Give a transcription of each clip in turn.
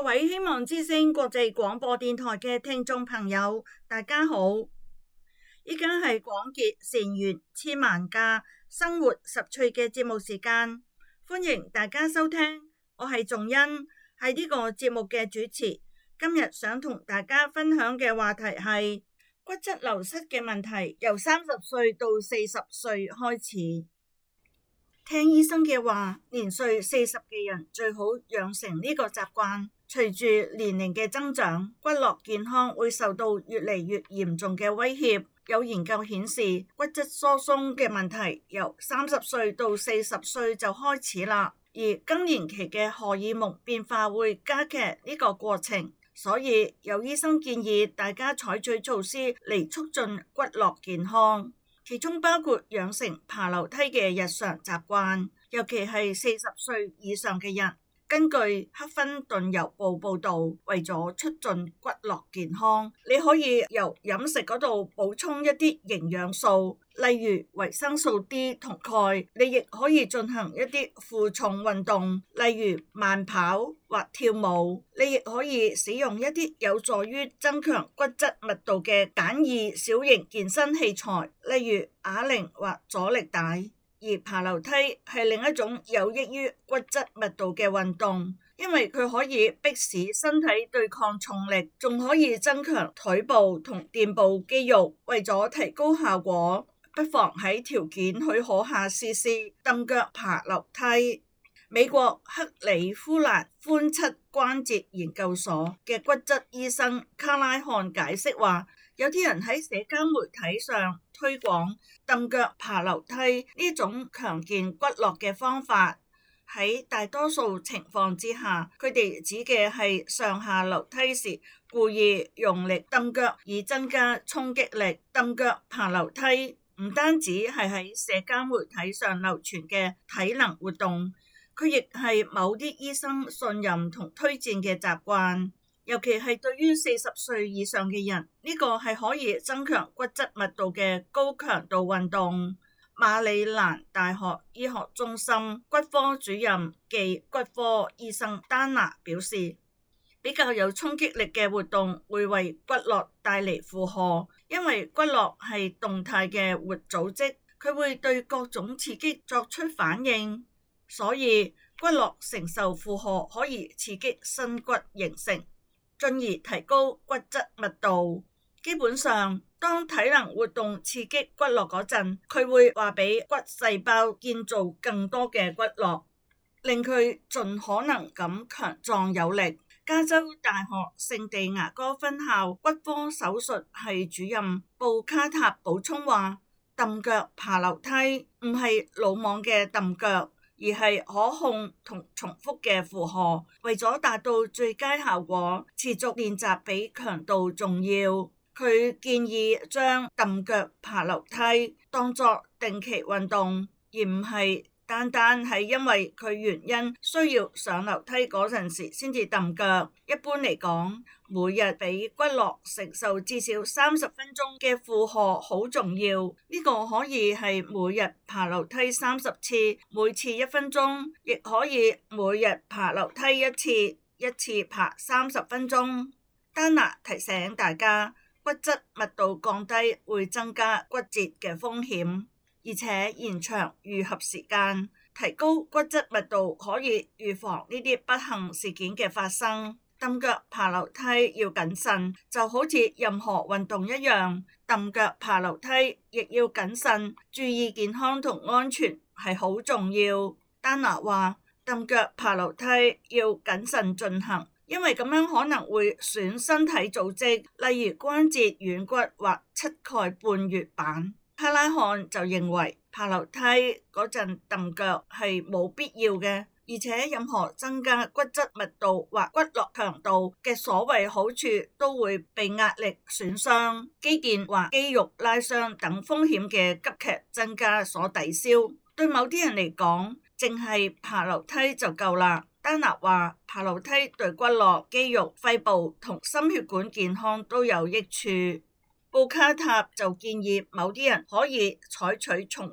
位希望之聲國際廣播電台嘅聽眾朋友，大家好！依家係廣結善緣千萬家生活十趣嘅節目時間，歡迎大家收聽。我係仲恩，係呢個節目嘅主持。今日想同大家分享嘅話題係骨質流失嘅問題，由30歲到40歲開始。聽醫生嘅話，年歲40嘅人最好養成呢個習慣。隨住年齡嘅增長，骨骼健康會受到越嚟越嚴重嘅威脅。有研究顯示，骨質疏鬆嘅問題由30歲到40歲就開始啦，而更年期嘅荷爾蒙變化會加劇呢個過程。所以有醫生建議大家採取措施嚟促進骨骼健康，其中包括養成爬樓梯嘅日常習慣，尤其係40歲以上嘅人。根據赫芬頓郵報報道，為咗促進骨骼健康，你可以由飲食嗰度補充一啲營養素，例如維生素 D 同鈣。你亦可以進行一啲負重運動，例如慢跑或跳舞。你亦可以使用一啲有助於增強骨質密度嘅簡易小型健身器材，例如啞鈴或阻力帶。而爬樓梯係另一種有益於骨質密度嘅運動，因為佢可以迫使身體對抗重力，仲可以增強腿部同臀部肌肉。為咗提高效果，不妨喺條件許可下試試蹬腳爬樓梯。美國克里夫蘭髖側關節研究所嘅骨質醫生卡拉漢解釋話，有啲人喺社交媒體上推廣蹬腳爬樓梯呢種強健骨骼嘅方法，喺大多數情況之下，佢哋指嘅係上下樓梯時故意用力蹬腳以增加衝擊力。蹬腳爬樓梯唔單止係喺社交媒體上流傳嘅體能活動，佢亦係某啲醫生信任同推薦嘅習慣。尤其係對於40歲以上嘅人，呢個係可以增強骨質密度嘅高強度運動。馬里蘭大學醫學中心骨科主任暨骨科醫生丹娜表示，比較有衝擊力嘅活動會為骨骼帶嚟負荷，因為骨骼係動態嘅活組織，佢會對各種刺激作出反應，所以骨骼承受負荷可以刺激新骨形成，進而提高骨質密度。基本上，當體能活動刺激骨骼嗰陣，佢會話俾骨細胞建造更多嘅骨骼，令佢盡可能咁強壯有力。加州大學聖地牙哥分校骨科手術系主任布卡塔補充話，蹬腳爬樓梯唔係魯莽嘅蹬腳，而係可控同重複嘅負荷。為咗達到最佳效果，持續練習比強度重要。佢建議將蹬腳爬樓梯當作定期運動，而唔係單單係因為佢原因需要上樓梯嗰陣時先至蹬腳。一般嚟講，每日俾骨骼承受至少30分鐘嘅負荷好重要。呢個可以係每日爬樓梯30次，每次1分鐘，亦可以每日爬樓梯一次，一次爬30分鐘。丹娜提醒大家，骨質密度降低會增加骨折嘅風險，而且延長癒合時間，提高骨質密度可以預防呢啲不幸事件嘅發生。蹬腳爬樓梯要謹慎，就好似任何運動一樣，蹬腳爬樓梯亦要謹慎，注意健康同安全係好重要。丹娜話，蹬腳爬樓梯要謹慎進行，因為咁樣可能會損身體組織，例如關節、軟骨或膝蓋半月板。卡拉漢就認為爬樓梯嗰陣蹬腳係冇必要嘅，而且任何增加骨質密度或骨骼強度嘅所謂好處都會被壓力損傷、肌腱或肌肉拉傷等風險嘅急劇增加所抵消。對某啲人嚟講，淨係爬樓梯就夠啦。丹娜話，爬樓梯對骨骼、肌肉、肺部同心血管健康都有益處。布卡塔就建議某啲人可以採取循環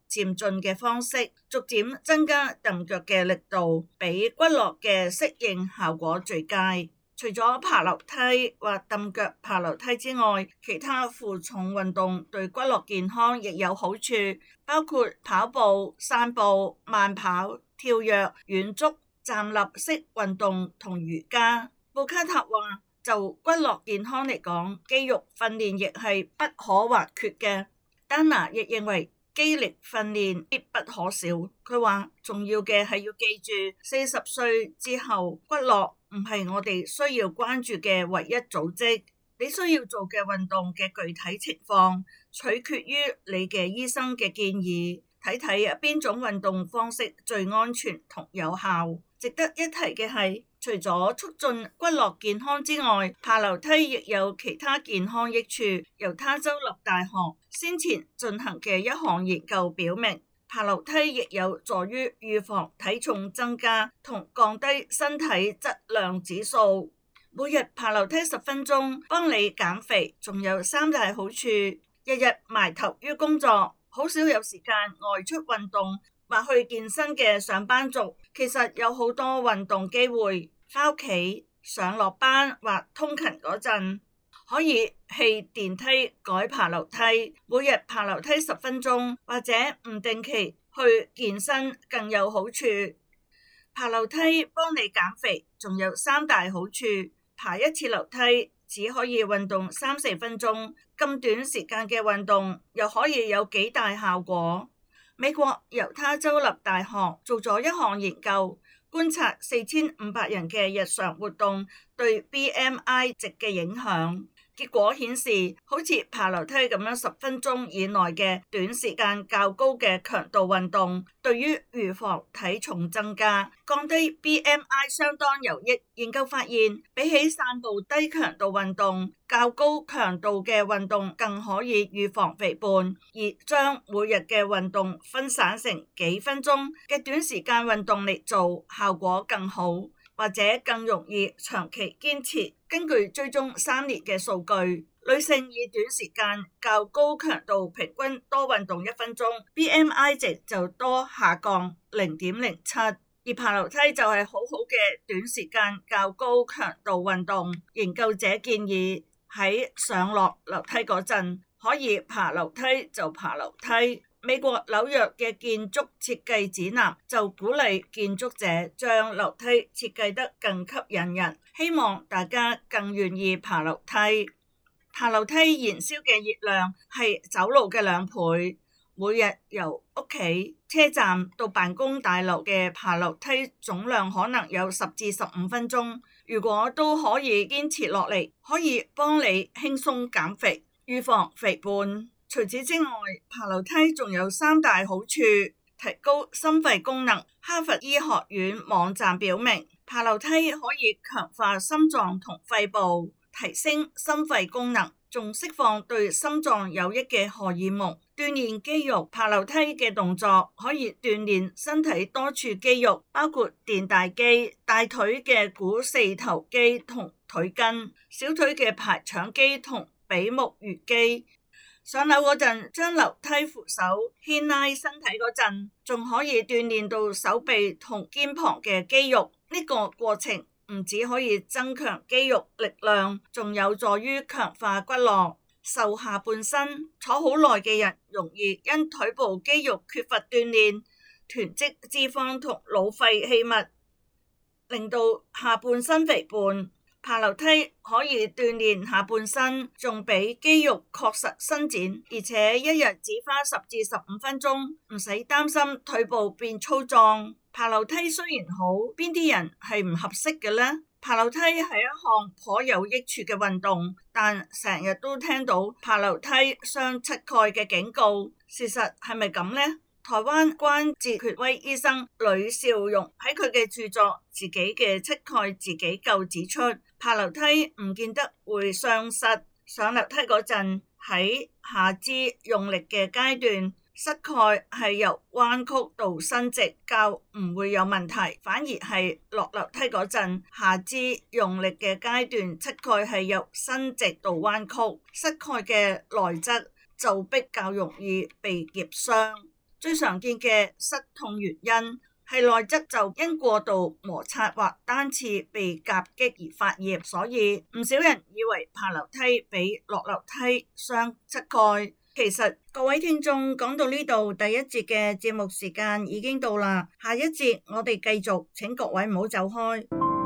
漸進嘅方式，逐漸增加蹬腳嘅力度，俾骨骼嘅適應效果最佳。除咗爬樓梯或蹬腳爬樓梯之外，其他負重運動對骨骼健康亦有好處，包括跑步、散步、慢跑、跳躍、遠足、站立式運動同瑜伽。布卡塔話，就骨骼健康嚟講，肌肉訓練亦係不可或缺嘅。丹娜亦認為肌力訓練必不可少。佢話重要嘅係要記住，40歲之後骨骼唔係我哋需要關注嘅唯一組織。你需要做嘅運動嘅具體情況取決於你嘅醫生嘅建議，睇睇邊種運動方式最安全同有效。值得一提嘅係，除咗促進骨骼健康之外，爬樓梯亦有其他健康益處。猶他州立大學先前進行嘅一項研究表明，爬樓梯亦有助於預防體重增加同降低身體質量指數。每日爬樓梯10分鐘，幫你減肥，仲有3大好處。日日埋頭於工作，好少有時間外出運動或去健身嘅上班族，其實有好多運動機會。返屋企、上落班或通勤嗰陣，可以棄電梯改爬樓梯，每日爬樓梯10分鐘，或者唔定期去健身更有好處。爬樓梯幫你減肥，仲有3大好處。爬一次樓梯只可以運動3-4分鐘，咁短時間嘅運動又可以有幾大效果。美國猶他州立大學做咗一項研究，觀察4500人嘅日常活動對 BMI 值嘅影響。結果顯示，好似爬樓梯咁樣10分鐘以內嘅短時間較高嘅強度運動，對於預防體重增加、降低 BMI 相當有益。研究發現，比起散步低強度運動，較高強度嘅運動更可以預防肥胖，而將每日嘅運動分散成幾分鐘嘅短時間運動嚟做，效果更好，或者更容易長期堅持。根據追蹤3年嘅數據，女性以短時間較高強度平均多運動1分鐘， BMI 值就多下降 0.07， 而爬樓梯就係好好嘅短時間較高強度運動。研究者建議喺上落樓梯嗰陣，可以爬樓梯就爬樓梯。美國紐約嘅建築設計指南就鼓勵建築者將樓梯設計得更吸引人，希望大家更願意爬樓梯。爬樓梯燃燒嘅熱量係走路嘅2倍，每日由屋企、車站到辦公大樓嘅爬樓梯總量可能有10至15分鐘。如果都可以堅持落嚟，可以幫你輕鬆減肥，預防肥胖。除此之外，爬樓梯仲有3大好處：提高心肺功能。哈佛醫學院網站表明，爬樓梯可以強化心臟同肺部，提升心肺功能，仲釋放對心臟有益嘅荷爾蒙，鍛煉肌肉。爬樓梯嘅動作可以鍛煉身體多處肌肉，包括臀大肌、大腿嘅股四頭肌同腿根、小腿嘅排腸肌同比目魚肌。上樓嗰陣，將樓梯扶手牽拉身體嗰陣，仲可以鍛煉到手臂同肩膀嘅肌肉。呢個過程唔只可以增強肌肉力量，仲有助於強化骨骼。瘦下半身，坐好耐嘅人容易因腿部肌肉缺乏鍛煉，囤積脂肪同老廢棄物，令到下半身肥胖。爬樓梯可以鍛煉下半身，仲俾肌肉確實伸展，而且一日只花10至15分鐘，唔使擔心腿部變粗壯。爬樓梯雖然好，邊啲人係唔合適嘅呢？爬樓梯係一項頗有益處嘅運動，但成日都聽到爬樓梯傷膝蓋嘅警告，事實係咪咁呢？台灣關節權威醫生呂兆榮喺佢嘅著作《自己嘅膝蓋自己救》指出，爬樓梯唔見得會傷膝。上樓梯嗰陣，喺下肢用力嘅階段，膝蓋係由彎曲到伸直，較唔會有問題，反而係落樓梯嗰陣，下肢用力嘅階段，膝蓋係由伸直到彎曲，膝蓋嘅內側就比較容易被夾傷。 最常見嘅膝痛原因係內側就因過度摩擦或單次被夾擊而發炎，所以唔少人以為爬樓梯比落樓梯傷膝蓋。其實各位聽眾，講到呢度，第一節嘅節目時間已經到啦，下一節我哋繼續，請各位唔好走開。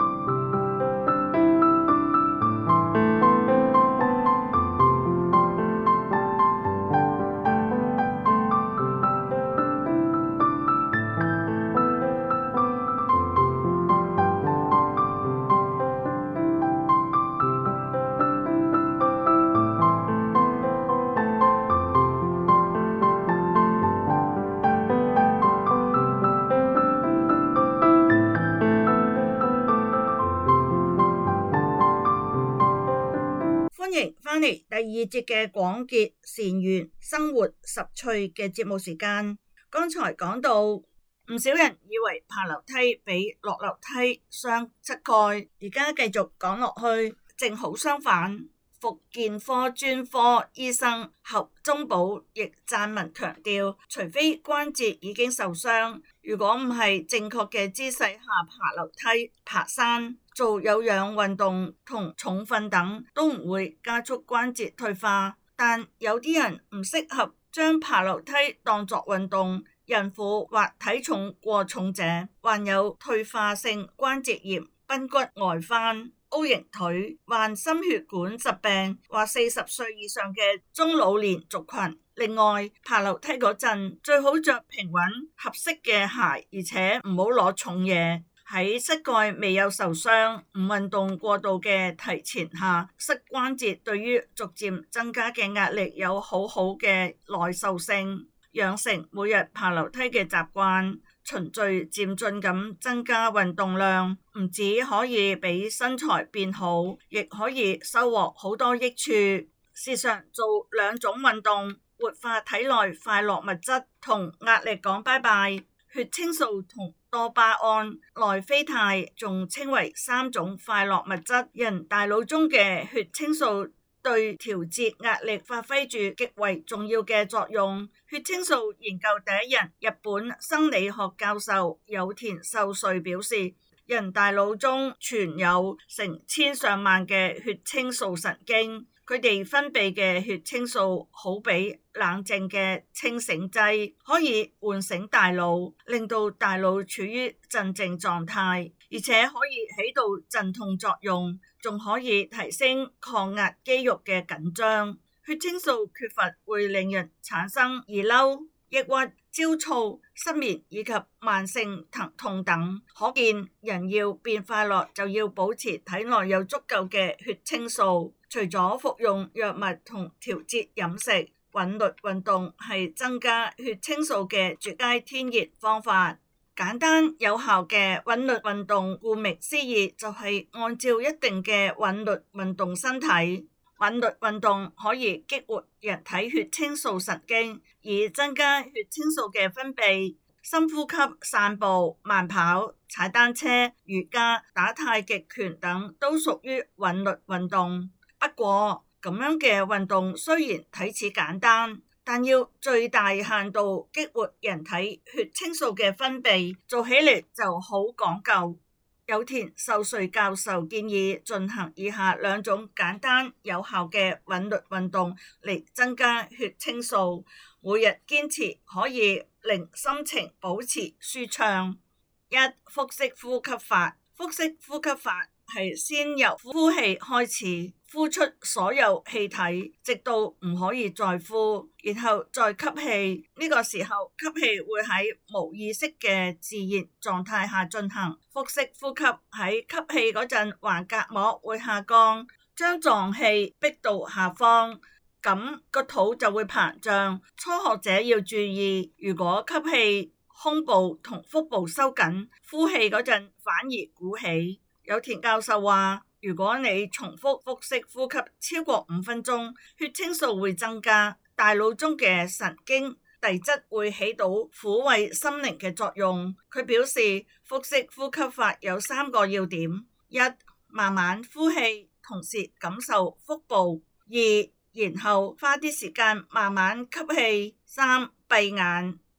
歡迎返嚟第二節嘅廣結善緣生活十趣嘅節目時間。剛才講到唔少人以為爬樓梯比落樓梯傷膝蓋，而家繼續講落去，正好相反。復健科專科醫生侯忠寶亦撰文強調，除非關節已經受傷，如果唔係正確嘅姿勢下爬樓梯、爬山、做有氧運動同重訓等，都唔會加速關節退化。但有啲人唔適合將爬樓梯當作運動，孕婦或體重過重者，患有退化性關節炎、髕骨外翻、O 型腿、患心血管疾病或40歲以上嘅中老年族群。另外，爬樓梯嗰陣最好着平穩合適嘅鞋，而且唔好攞重嘢。喺膝蓋未有受傷、唔運動過度嘅提前下，膝關節對於逐漸增加嘅壓力有好好嘅耐受性，養成每日爬樓梯嘅習慣，循序漸進咁增加運動量，唔止可以俾身材變好，亦可以收穫好多益處。時常做兩種運動，活化體內快樂物質，同壓力講拜拜。血清素同多巴胺、內啡肽，仲稱為三種快樂物質。人大腦中嘅血清素對調節壓力發揮住極為重要嘅作用。血清素研究第一人，日本生理學教授有田秀穗表示，人大腦中存有成千上萬嘅血清素神經，佢哋分泌嘅血清素好比冷靜嘅清醒劑，可以喚醒大腦，令到大腦處於鎮靜狀態，而且可以起到鎮痛作用，仲可以提升抗壓肌肉嘅緊張。血清素缺乏會令人產生易嬲、抑鬱、焦躁、失眠以及慢性疼痛等，可見人要變快樂就要保持體內有足夠嘅血清素。除咗服用藥物同調節飲食，韻律運動係增加血清素嘅絕佳天然方法。簡單有效嘅韻律運動，顧名思義就係按照一定嘅韻律運動身體。韻律運動可以激活人體血清素神經，以增加血清素嘅分泌。深呼吸、散步、慢跑、踩單車、瑜伽、打太極拳等都屬於韻律運動。不過咁樣嘅運動雖然睇似簡單，但要最大限度激活人體血清素嘅分泌，做起嚟就好講究。有田秀穗教授建議進行以下兩種簡單有效嘅韻律運動嚟增加血清素，每日堅持可以令心情保持舒暢。一、腹式呼吸法。腹式呼吸法係先由呼氣開始，呼出所有氣體，直到唔可以再呼，然後再吸氣。呢個時候吸氣會喺無意識嘅自然狀態下進行。腹式呼吸喺吸氣嗰陣，橫膈膜會下降，將臟氣逼到下方，咁個肚就會膨脹。初學者要注意，如果吸氣胸部同腹部收緊，呼氣嗰陣反而鼓起。有田教授話，如果你重複腹式呼吸超過5分鐘，血清素會增加，大腦中嘅神經遞質會起到撫慰心靈嘅作用。佢表示，腹式呼吸法有3個要點：一、慢慢呼氣，同時感受腹部；二、然後花啲時間慢慢吸氣；三、閉眼。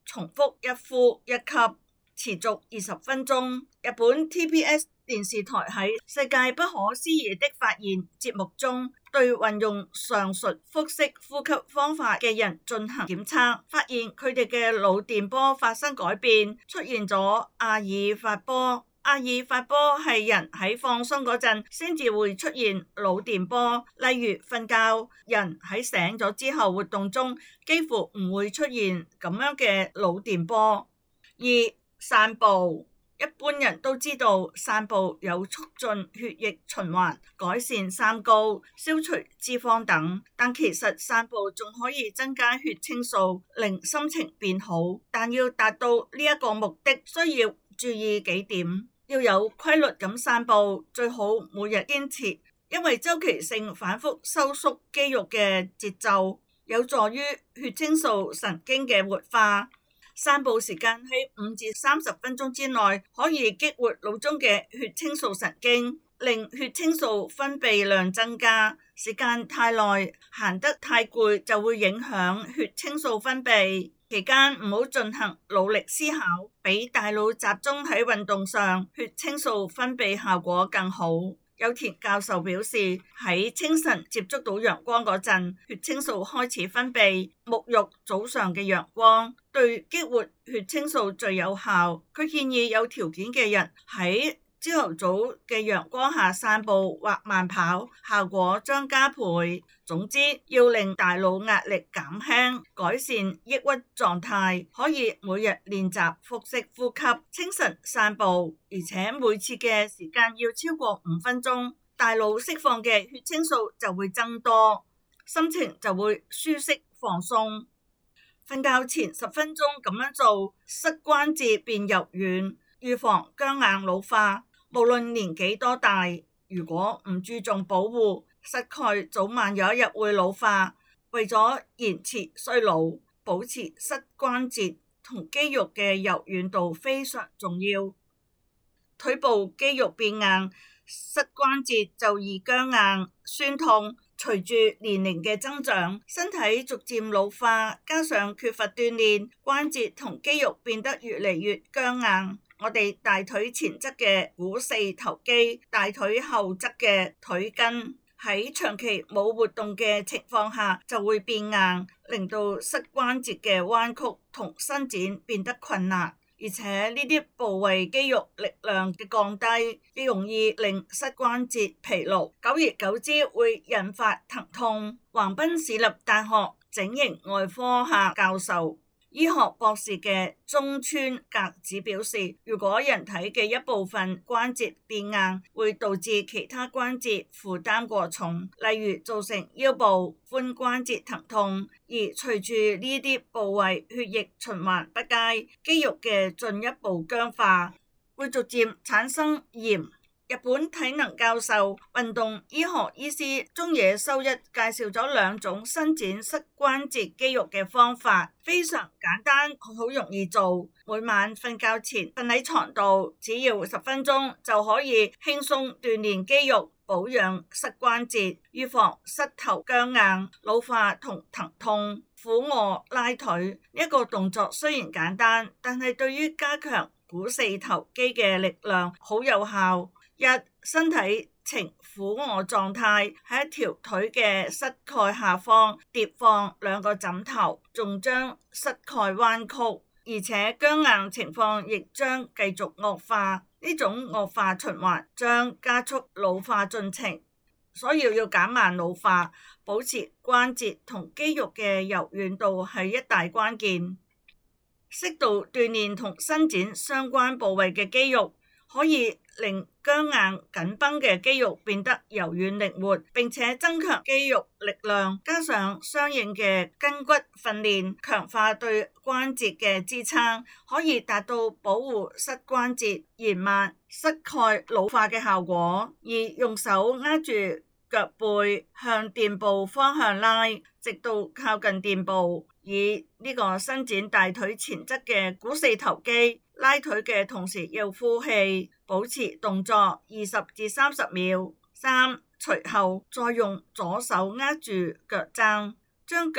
重複一呼一吸，持續20分鐘。日本 TBS 電視台喺世界不可思議的發現節目中，對運用上述腹式呼吸方法嘅人進行檢測，發現佢哋嘅腦電波發生改變，出現咗阿爾法波。阿爾法波係人喺放鬆嗰陣先至會出現腦電波，例如瞓覺，人喺醒咗之後活動中幾乎唔會出現咁樣嘅腦電波。二、散步。一般人都知道散步有促進血液循環、改善三高、消除脂肪等，但其實散步仲可以增加血清素，令心情變好。但要達到呢一個目的，需要注意幾點。要有規律咁散步，最好每日堅持，因為周期性反覆收縮肌肉嘅節奏，有助於血清素神經嘅活化。散步時間喺5至30分鐘之內，可以激活腦中嘅血清素神經，令血清素分泌量增加。時間太耐，行得太攰，就會影響血清素分泌。期間唔好進行腦力思考，俾大腦集中喺運動上，血清素分泌效果更好。有田教授表示，喺清晨接觸到陽光嗰陣，血清素開始分泌，沐浴早上嘅陽光對激活血清素最有效。佢建議有條件嘅人喺朝頭早嘅陽光下散步或慢跑，效果將加倍。總之，要令大腦壓力減輕，改善抑鬱狀態，可以每日練習腹式呼吸、清晨散步，而且每次嘅時間要超過5分鐘，大腦釋放嘅血清素就會增多，心情就會舒適放鬆。瞓覺前10分鐘咁樣做，膝關節變柔軟，預防僵硬老化。無論年紀多大，如果唔注重保護，膝蓋早晚有一日會老化。為咗延遲衰老，保持膝關節同肌肉嘅柔軟度非常重要。腿部肌肉變硬，膝關節就易僵硬、酸痛。隨住年齡嘅增長，身體逐漸老化，加上缺乏鍛煉，關節同肌肉變得越嚟越僵硬。我哋大腿前側嘅股四頭肌、大腿後側嘅腿筋喺長期冇活動嘅情況下就會變硬，令到膝關節嘅彎曲同伸展變得困難。而且呢啲部位肌肉力量嘅降低，亦容易令膝關節疲勞，久而久之會引發疼痛。橫濱市立大學整形外科學教授、醫學博士嘅中村格子表示，如果人體嘅一部分關節變硬，會導致其他關節負擔過重，例如造成腰部、髖關節疼痛。而隨住呢啲部位血液循環不佳，肌肉嘅進一步僵化，會逐漸產生炎。日本體能教授、運動醫學醫師中野修一介紹咗2種伸展膝關節肌肉嘅方法，非常簡單，好容易做。每晚瞓覺前瞓喺床度，只要10分鐘就可以輕鬆鍛煉肌肉，保養膝關節，預防膝頭僵硬、老化同疼痛。俯臥拉腿一個動作雖然簡單，但係對於加強股四頭肌嘅力量好有效。身體呈俯臥狀態，喺一條腿嘅膝蓋下方疊放2個枕頭，仲將膝蓋彎曲，而且僵硬情況亦將繼續惡化。呢種惡化循環將加速老化進程，所以要減慢老化，保持關節同肌肉嘅柔軟度係一大關鍵。適度鍛煉同伸展相關部位嘅肌肉，可以令僵硬緊繃嘅肌肉變得柔軟靈活，並且增強肌肉力量，加上相應嘅筋骨訓練，強化對關節嘅支撐，可以達到保護膝關節延慢膝蓋老化嘅效果。而用手握住腳背向墊部方向拉，直到靠近墊部，以呢個伸展大腿前側嘅股四頭肌。拉腿嘅同時要呼氣，保持動作20至30秒。3、隨後再用左手握住腳踭，將腳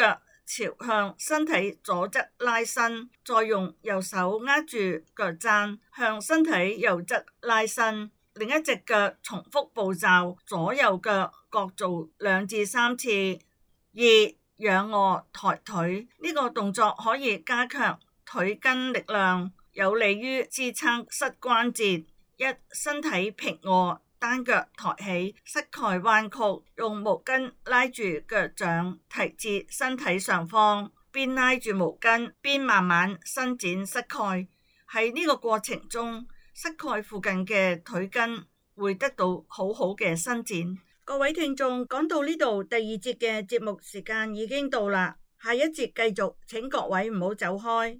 朝向身體左側拉伸，再用右手握住腳踭向身體右側拉伸。另一隻腳重複步驟，左右腳各做2至3次。2. 仰臥抬腿，呢個動作可以加強腿筋力量，有利於支撐膝關節。1. 身體平臥，單腳抬起，膝蓋彎曲，用毛巾拉住腳掌提至身體上方，邊拉住毛巾邊慢慢伸展膝蓋。喺呢個過程中，膝蓋附近嘅腿筋會得到好好嘅伸展。各位聽眾，講到呢度，第2節嘅節目時間已經到啦，下一節繼續，請各位唔好走開。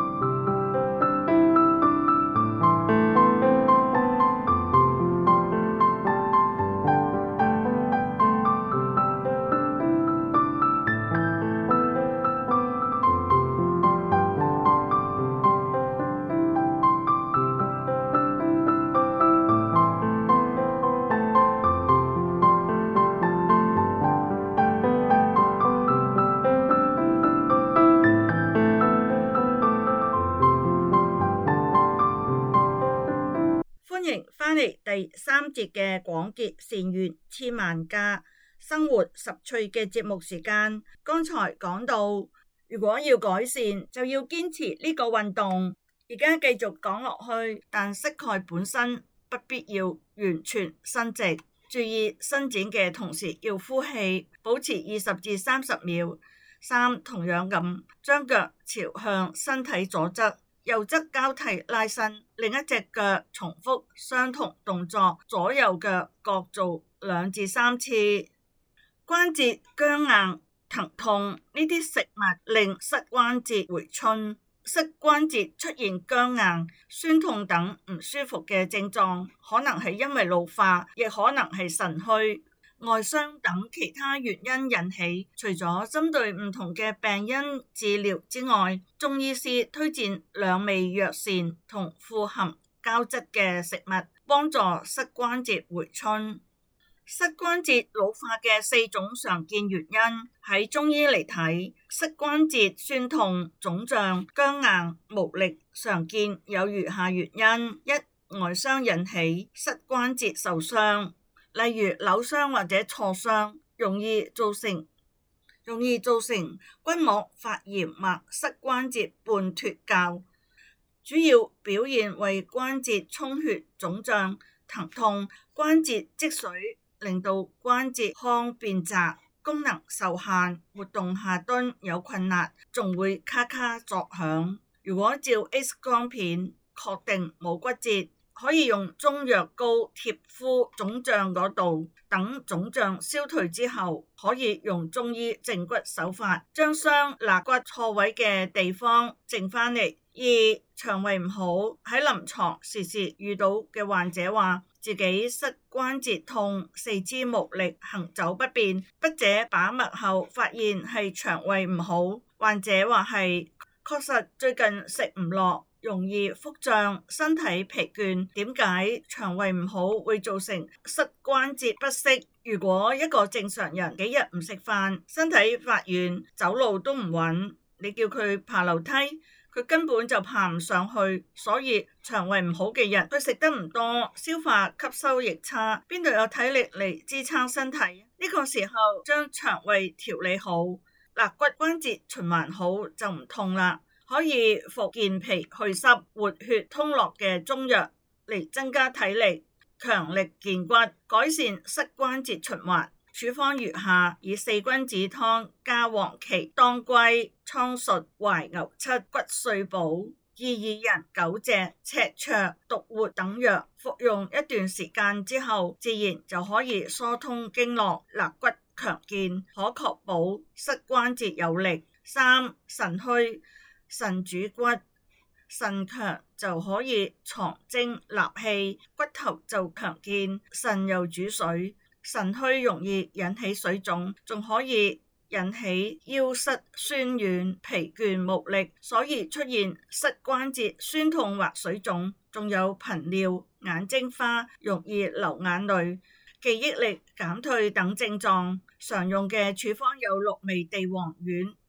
歡迎返嚟第3節嘅廣結善緣千萬家生活十趣嘅節目時間。剛才講到，如果要改善，就要堅持呢個運動。而家繼續講落去，但膝蓋本身不必要完全伸直，注意伸展嘅同時要呼氣，保持20至30秒。3. 同樣咁，將腳朝向身體左側，右側交替拉伸，另一隻腳重複相同動作，左右腳各做2至3次。關節僵硬、疼痛，呢啲食物令膝關節回春。膝關節出現僵硬、酸痛等唔舒服嘅症狀，可能係因為老化，亦可能係腎虛、外傷等其他原因引起。除咗針對唔同嘅病因治療之外，中醫師推薦兩味藥膳同富含膠質嘅食物，幫助膝關節回春。膝關節老化嘅4種常見原因，喺中醫嚟睇，膝關節酸痛、腫脹、僵硬、無力，常見有如下原因： 1. 外傷引起膝關節受傷，例如扭傷或者挫傷，容易造成筋膜發炎或膝關節半脫臼，主要表現為關節充血、腫脹、疼痛、關節積水，令到關節腔變窄，功能受限，活動下蹲有困難，仲會咔咔作響。如果照 X 光片確定冇骨折，可以用中藥膏貼敷腫脹嗰度，等腫脹消退之後，可以用中醫正骨手法將傷肋骨錯位嘅地方正返嚟。 2. 腸胃唔好，喺臨床時時遇到嘅患者話自己膝關節痛、四肢無力、行走不便，筆者把脈後發現係腸胃唔好。患者話係確實最近食唔落，容易腹脹，身體疲倦。點解腸胃唔好會造成膝關節不適？如果一個正常人幾日唔食飯，身體發軟，走路都唔穩，你叫佢爬樓梯，佢根本就爬唔上去。所以腸胃唔好嘅人，佢食得唔多，消化吸收亦差，邊度有體力嚟支撐身體？呢個時候將腸胃調理好，肋骨關節循環好就唔痛啦。可以服健脾去濕、活血通絡嘅中藥嚟增加體力、強力健骨、改善膝關節循環。處方如下：以4君子湯加黃芪、當歸、蒼術、懷牛漆、骨碎補、薏苡仁、九隻、赤芍、獨活等藥，服用一段時間之後，自然就可以疏通經絡、肋骨強健，可確保膝關節有力。3. 腎虛，腎主骨，腎強就可以藏精納氣，骨頭就強健。腎又主水，腎虛容易引起水腫，仲可以引起腰膝酸軟、疲倦無力，所以出現膝關節酸痛或水腫，仲有頻尿、眼睛花、容易流眼淚、記憶力減退等症狀。常用嘅處方有6味地黃丸、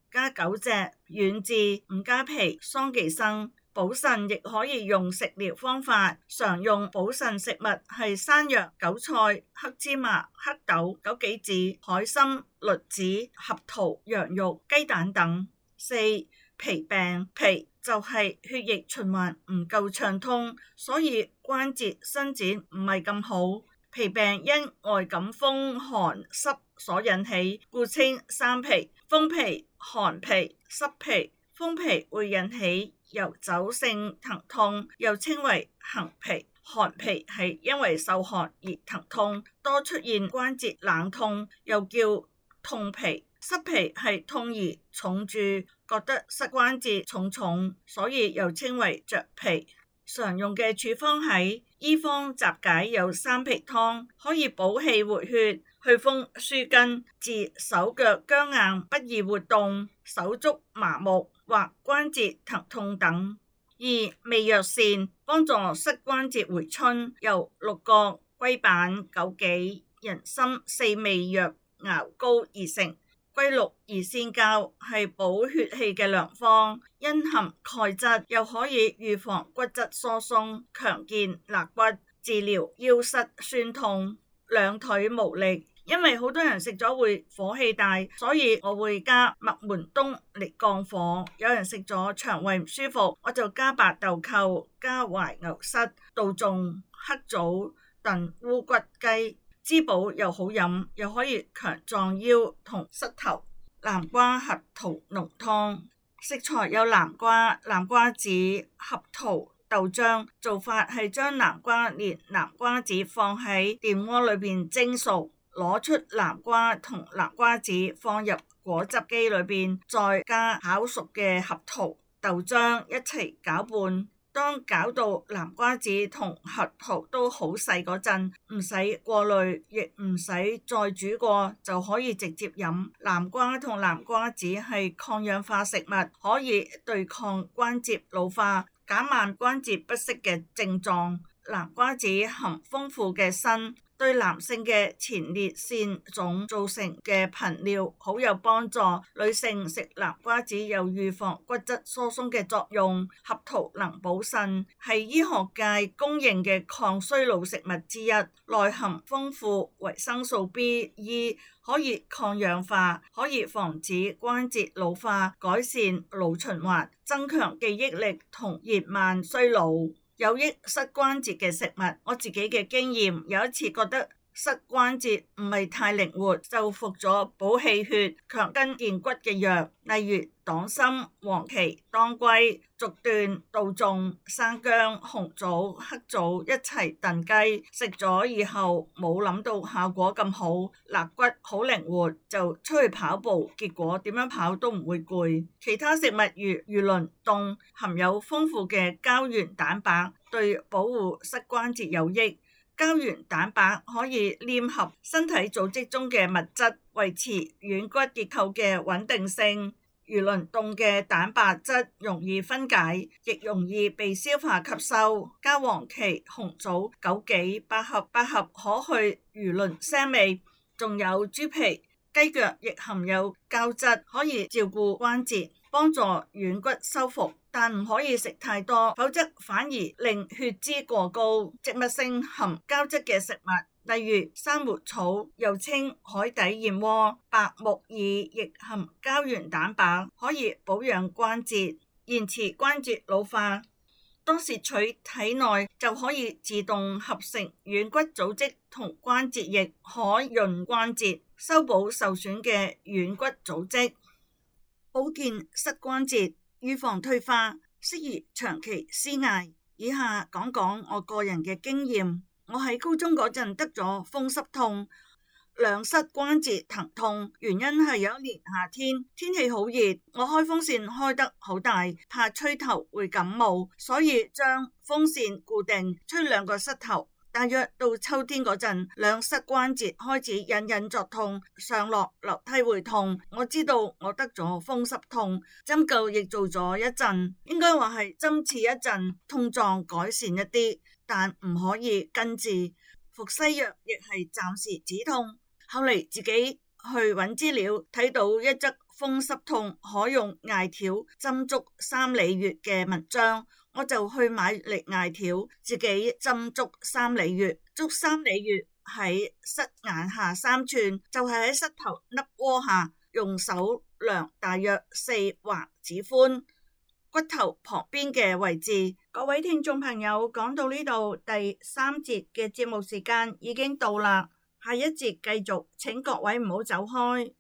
加9隻遠志、五加皮、桑寄生。補腎亦可以用食療方法，常用補腎食物係山藥、韭菜、黑芝麻、黑豆、枸杞子、海參、栗子、合桃、羊肉、雞蛋等。4. 脾病，脾就係血液循環唔夠暢通，所以關節伸展唔係咁好。脾病因外感風寒濕所引起，故稱三脾。風脾、寒脾、濕脾。風脾會引起游走性疼痛，又稱為行脾。寒脾係因為受寒而疼痛，多出現關節冷痛，又叫痛脾。濕脾係痛而重住，覺得膝關節重重，所以又稱為着脾。常用嘅處方喺醫方集解有三脾湯，可以補氣活血、去風舒筋，治手腳僵硬不易活動、手足麻木或關節疼痛等。2. 味藥膳，幫助膝關節回春，由鹿角、龜板、枸杞、人參4味藥熬膏而成。龜鹿二仙膠係補血氣嘅良方，因含鈣質，又可以預防骨質疏鬆，強健肋骨，治療腰膝痠痛、兩腿無力。因為好多人食咗會火氣大，所以我會加麥門冬嚟降火。有人食咗腸胃唔舒服，我就加白豆蔻、加懷牛膝、杜仲、黑棗、燉烏骨雞。滋補又好飲，又可以強壯腰同膝頭。南瓜核桃濃湯，食材有南瓜、南瓜子、核桃、豆漿。做法係將南瓜連南瓜子放喺電鍋裏邊蒸熟，攞出南瓜同南瓜子放入果汁機裏邊，再加炒熟嘅核桃、豆漿一齊攪拌。當攪到南瓜子同核桃都好細嗰陣，唔使過濾，亦唔使再煮過，就可以直接飲。南瓜同南瓜子係抗氧化食物，可以對抗關節老化，減慢關節不適嘅症狀。南瓜子含豐富嘅鋅，對男性嘅前列腺腫造成嘅頻尿好有幫助。女性食南瓜子有預防骨質疏鬆嘅作用。核桃能補腎，係醫學界公認嘅抗衰老食物之一，內含豐富維生素 B2，可以抗氧化，可以防止關節老化，改善腦循環，增強記憶力同延慢衰老。有益膝關節嘅食物，我自己嘅經驗，有一次覺得膝關節唔係太靈活，就服咗補氣血、強筋健骨嘅藥，例如黨參、黃芪、當歸、竹段、杜仲、生薑、紅棗、黑棗一齊燉雞，食咗以後冇諗到效果咁好，肋骨好靈活，就出去跑步，結果點樣跑都唔會攰。其他食物如魚鱗凍，含有豐富嘅膠原蛋白，對保護膝關節有益。膠原蛋白可以黏合身體組織中嘅物質，維持軟骨結構嘅穩定性。魚鱗凍嘅蛋白質容易分解，亦容易被消化吸收。加黃芪、紅棗、枸杞、百合可去魚鱗腥味。仲有豬皮、雞腳亦含有膠質，可以照顧關節，幫助軟骨修復，但唔可以食太多，否則反而令血脂過高。植物性含膠質嘅食物，例如珊瑚草，又稱海底燕窩；白木耳亦含膠原蛋白，可以保養關節，延遲關節老化。當攝取體內就可以自動合成軟骨組織同關節液，可潤關節，修補受損嘅軟骨組織，保健膝關節，預防退化，適宜長期施壓。以下講講我個人嘅經驗。我喺高中嗰陣得咗風濕痛，兩膝關節疼痛，原因係有一年夏天，天氣好熱，我開風扇開得好大，怕吹頭會感冒，所以將風扇固定，吹兩個膝頭。大約到秋天嗰陣，兩膝關節開始隱隱作痛，上落樓梯會痛。我知道我得咗風濕痛，針灸亦做咗一陣，應該話係針刺一陣，痛狀改善一啲，但唔可以根治。服西藥亦係暫時止痛。後嚟自己去揾資料，睇到一則風濕痛可用艾條針足3里穴嘅文章，我就去買力艾條，自己針足3里穴。足3里穴喺膝眼下3寸，就係喺膝頭凹窩下，用手量大約4橫指寬，骨頭旁邊嘅位置。各位聽眾朋友，講到呢度，第3節嘅節目時間已經到啦，下一節繼續，請各位唔好走開。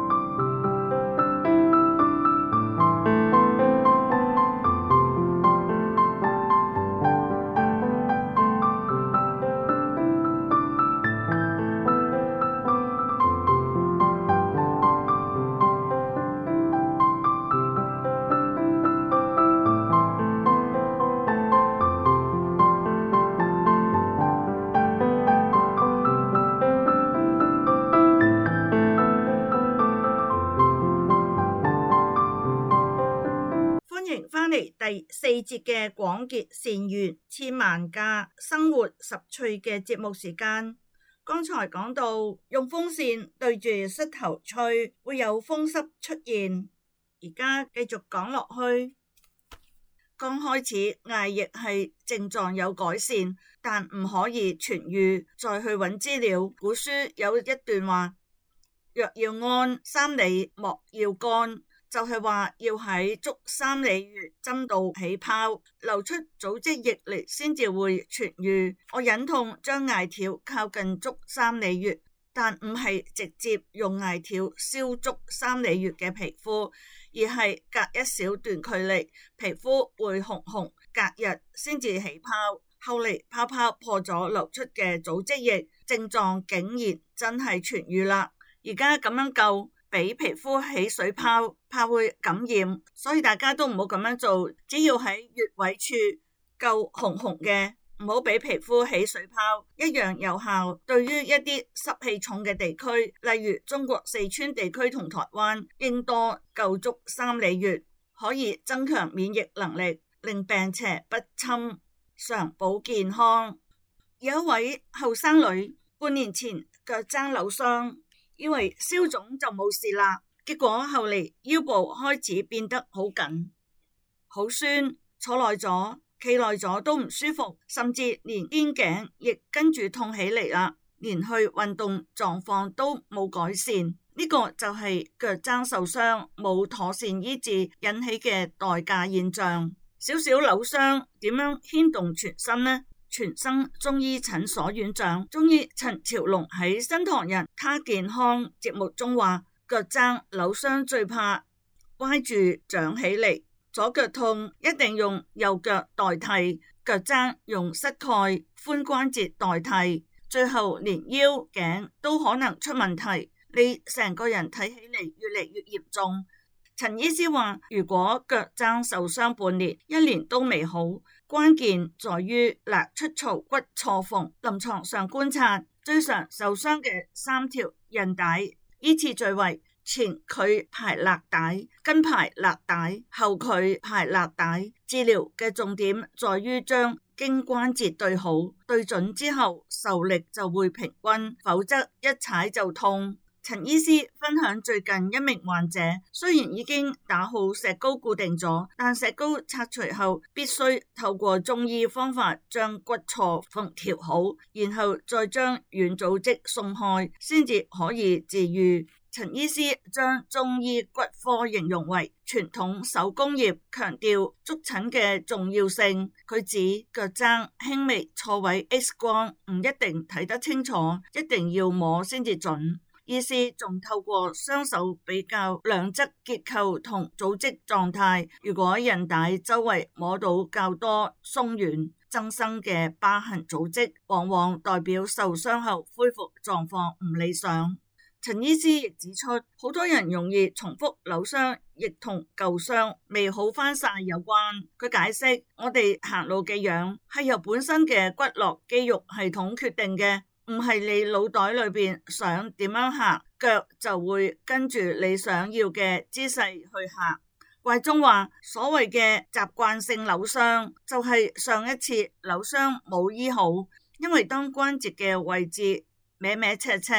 翻嚟第4節嘅廣結善緣千萬家生活十趣嘅節目時間，剛才講到用風扇對住膝頭吹會有風濕出現，而家繼續講落去。剛開始艾亦係症狀有改善，但唔可以痊癒，再去揾資料。古書有一段話：若要安，3里莫要乾。就係話要喺足3里穴針到起泡，流出組織液嚟先至會痊癒。我忍痛將艾條靠近足3里穴，但唔係直接用艾條燒足3里穴嘅皮膚，而係隔一小段距離，皮膚會紅紅，隔日先至起泡。後嚟泡泡破咗流出嘅組織液，症狀竟然真係痊癒啦。而家咁樣救，俾皮膚起水泡，怕會感染，所以大家都唔好咁樣做。只要喺穴位處夠紅紅嘅，唔好俾皮膚起水泡，一樣有效。對於一啲濕氣重嘅地區，例如中國四川地區同台灣，應多灸足3里穴，可以增強免疫能力，令病邪不侵，常保健康。有一位後生女，半年前腳踭扭傷，以為消腫就冇事啦，結果後嚟腰部開始變得好緊、好酸，坐耐咗、企耐咗都唔舒服，甚至連肩頸亦跟住痛起嚟啦，連去運動狀況都冇改善。呢個就係腳踭受傷冇妥善醫治引起嘅代價現象。少少扭傷點樣牽動全身呢？全生中醫診所院長中醫陳朝龍喺新唐人他健康節目中話，腳踭扭傷最怕歪住長起嚟，左腳痛一定用右腳代替，腳踭用膝蓋髖關節代替，最後連腰頸都可能出問題，你成個人睇起嚟越嚟越嚴重。陳醫師話，如果腳踭受傷半年、1年都未好，關鍵在於肋出槽骨錯縫。臨床上觀察，最常受傷嘅3條韌帶，依次序為前距排肋帶、跟排肋帶、後距排肋帶。治療嘅重點在於將經關節對好，對準之後受力就會平均，否則一踩就痛。陳醫師分享最近一名患者，雖然已經打好石膏固定咗，但石膏拆除後必須透過中醫方法將骨錯縫調好，然後再將軟組織鬆開，先至可以治癒。陳醫師將中醫骨科形容為傳統手工業，強調觸診嘅重要性。佢指腳踭輕微錯位 X 光唔一定睇得清楚，一定要摸先至準。醫師仲透過雙手比較兩側結構同組織狀態，如果韌帶周圍摸到較多鬆軟增生嘅疤痕組織，往往代表受傷後恢復狀況唔理想。陳醫師亦指出，好多人容易重複扭傷，亦同舊傷未好返晒有關。佢解釋，我哋行路嘅樣係由本身嘅骨骼肌肉系統決定嘅，唔係你腦袋裏邊想點樣行，腳就會跟住你想要嘅姿勢去行。懷中話，所謂嘅習慣性扭傷就係上一次扭傷冇醫好，因為當關節嘅位置歪歪斜斜，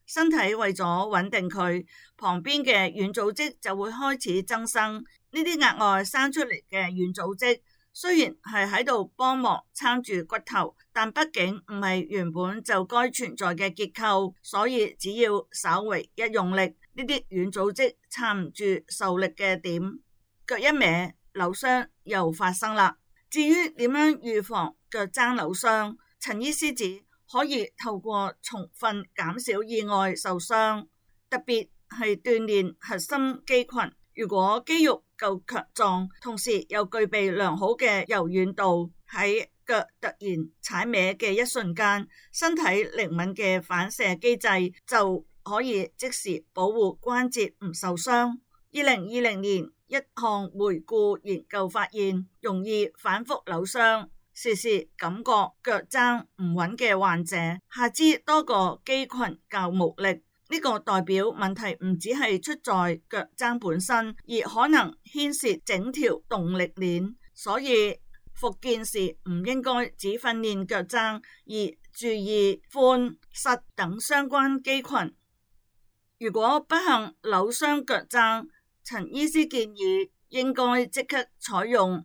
身體為咗穩定佢，旁邊嘅軟組織就會開始增生。呢啲額外生出嚟嘅軟組織雖然係喺度幫忙撐住骨頭，但畢竟唔係原本就該存在嘅結構，所以只要稍微一用力，呢啲軟組織撐唔住受力嘅點，腳一歪，扭傷又發生啦。至於點樣預防腳踭扭傷，陳醫師指可以透過重訓減少意外受傷，特別係鍛煉核心肌群。如果肌肉夠強壯，同時又具備良好嘅柔軟度，喺腳突然踩歪嘅一瞬間，身體靈敏嘅反射機制就可以即時保護關節唔受傷。2020年一項回顧研究發現，容易反覆扭傷、時時感覺腳踭唔穩嘅患者，下肢多個肌群較無力。呢個代表問題唔只係出在腳踭本身，而可能牽涉整條動力鏈。所以復健時唔應該只訓練腳踭，而注意髖、膝等相關肌群。如果不幸扭傷腳踭，陳醫師建議應該即刻採用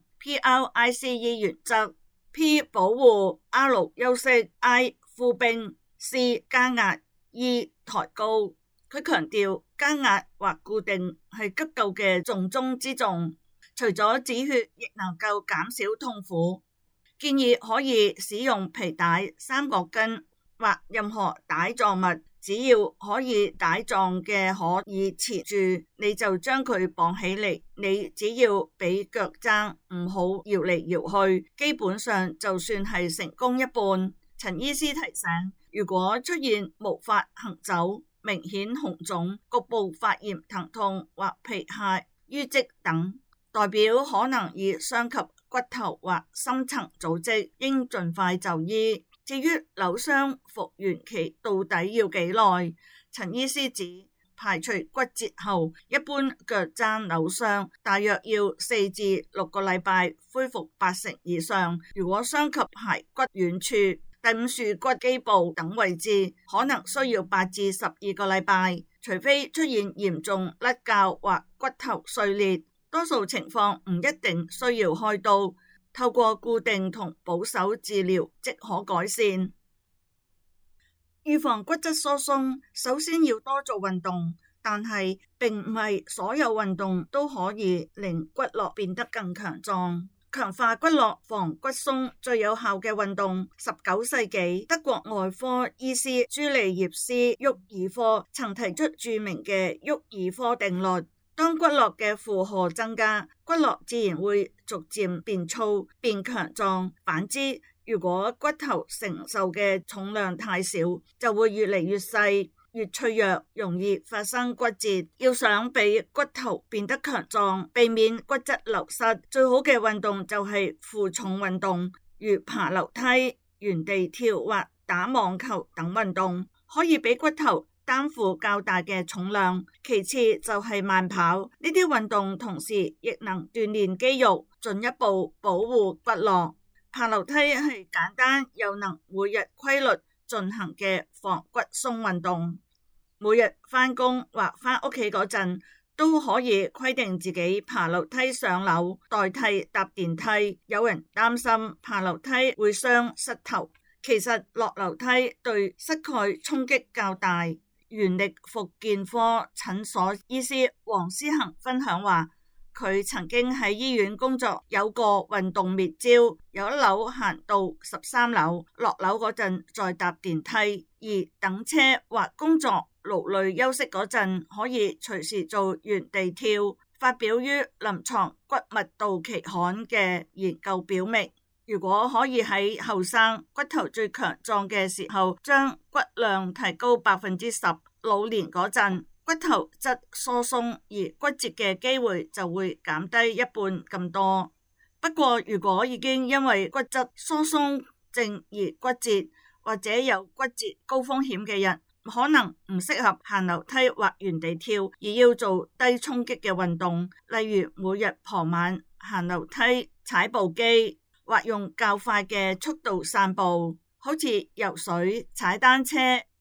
PRICE 原則， P 保護， R 休息， I 敷冰， C 加壓，E 抬高。佢強調加壓或固定係急救嘅重中之重，除咗止血亦能夠減少痛苦。建議可以使用皮帶、三角巾或任何帶狀物，只要可以帶狀嘅可以纏住，你就將佢綁起嚟。你只要俾腳踭唔好搖嚟搖去，基本上就算係成功一半。陳醫師提醒，如果出現無法行走、明顯紅腫、局部發炎疼痛或皮下淤積等，代表可能已傷及骨頭或深層組織，應盡快就醫。至於扭傷復原期到底要幾耐，陳醫師指排除骨折後，一般腳踭扭傷大約要4至6個禮拜恢復80%以上。如果傷及骸骨遠處、第五豎骨基部等位置，可能需要8至12個禮拜，除非出現嚴重甩臼或骨頭碎裂，多數情況唔一定需要開刀，透過固定同保守治療即可改善。預防骨質疏鬆，首先要多做運動，但係並唔係所有運動都可以令骨骼變得更強壯。強化骨骼防骨鬆最有效嘅運動，19世紀德國外科醫師朱利葉斯沃爾科曾提出著名嘅沃爾科定律：當骨骼嘅負荷增加，骨骼自然會逐漸變粗變強壯，反之，如果骨頭承受嘅重量太少，就會越嚟越細越脆弱，容易發生骨折。要想俾骨頭變得強壯，避免骨質流失，最好嘅運動就係負重運動，如爬樓梯、原地跳或打網球等運動，可以俾骨頭擔負較大嘅重量。其次就係慢跑，呢啲運動同時亦能鍛煉肌肉，進一步保護骨骼。爬樓梯係簡單又能每日規律進行嘅防骨鬆運動，每日返工或返屋企嗰陣都可以規定自己爬樓梯上樓，代替搭電梯。有人擔心爬樓梯會傷膝頭，其實落樓梯對膝蓋衝擊較大。原力復健科診所醫師黃思恒分享話，佢曾經喺醫院工作，有個運動滅招，由1樓行到13樓，落樓嗰陣再搭電梯，而等車或工作勞累休息嗰陣可以隨時做原地跳。發表於臨床骨密度期刊嘅研究表明，如果可以喺後生骨頭最強壯嘅時候將骨量提高10%，老年嗰陣骨頭質疏鬆而骨折嘅機會就會減低一半咁多。不過如果已經因為骨質疏鬆症而骨折，或者有骨折高風險嘅人，可能唔適合行樓梯或原地跳，而要做低衝擊嘅運動，例如每日傍晚行樓梯、踩步機，或用較快嘅速度散步，好似游水、踩單車、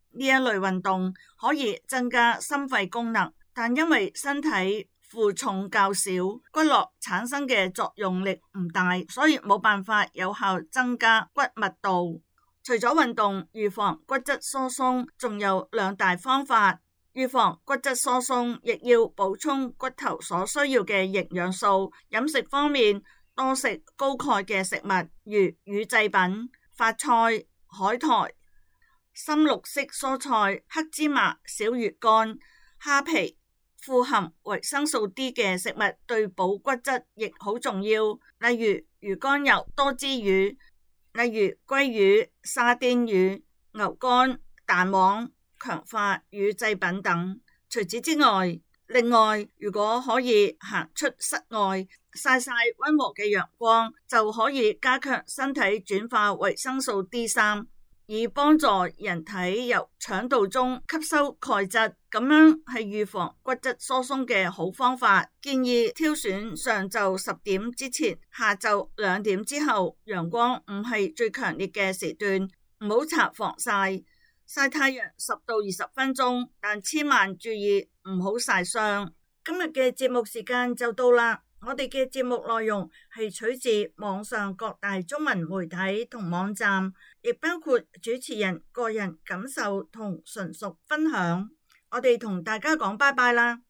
呢一類運動可以增加心肺功能，但因為身體負重較少，骨骼產生嘅作用力唔大，所以冇辦法有效增加骨密度。除咗運動，預防骨質疏鬆仲有兩大方法。預防骨質疏鬆，亦要補充骨頭所需要嘅營養素。飲食方面，多食高鈣嘅食物，如乳製品、發菜、海苔、深綠色蔬菜、黑芝麻、小魚乾、蝦皮。富含維生素 D 嘅食物對補骨質亦好重要，例如魚肝油、多脂魚，例如鮭魚、沙甸魚、牛肝、蛋黃、強化乳製品等。除此之外，另外如果可以行出室外曬曬溫和嘅陽光，就可以加強身體轉化維生素 D3，以幫助人體由腸道中吸收鈣質，咁樣係預防骨質疏鬆嘅好方法。建議挑選上晝10點之前、下晝2點之後，陽光唔係最強烈嘅時段，唔好搽防曬，曬太陽10到20分鐘，但千萬注意唔好曬傷。今日嘅節目時間就到啦。我哋嘅節目內容係取自網上各大中文媒體同網站，亦包括主持人個人感受同純屬分享。我哋同大家講拜拜啦。